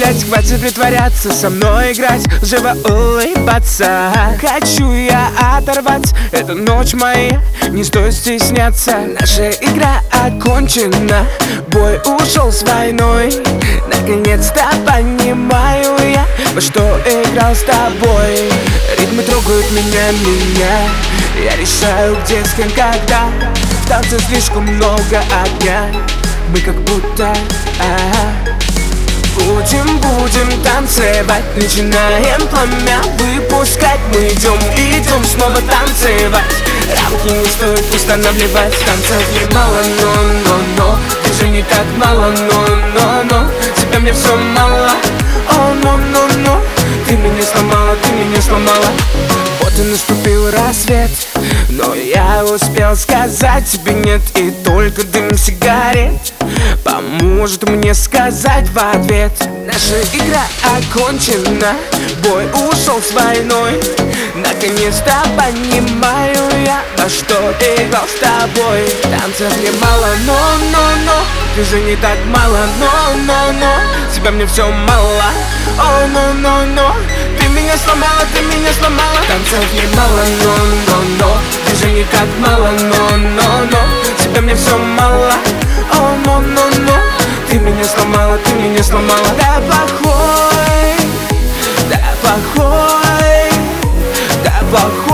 опять, хватит притворяться, со мной играть, лживо улыбаться. Хочу я оторвать эту ночь моя, не стоит стесняться. Наша игра окончена, бой ушел с войной. Наконец-то понимаю я, во что играл с тобой. Ритмы трогают меня, я решаю, где, с кем, когда. В танце слишком много огня, мы как будто Будем танцевать, начинаем пламя выпускать. Мы идем снова танцевать. Рамки не стоит устанавливать. Танцев немало, но движений так мало, но тебя мне все мало. О, но ты меня сломала. Вот и наступил рассвет, но я успел сказать тебе нет. И только дым сигарет поможет мне сказать в ответ: наша игра окончена, бой ушел с войной. Наконец-то понимаю я, во что играл с тобой. Танцев мне мало, но движений так мало, но тебя мне все мало. О, но ты меня сломала. Танцев мне мало, но движений так мало, но тебя мне все мало. О, но ты меня сломала. Да плохой, да плохой, да плохой.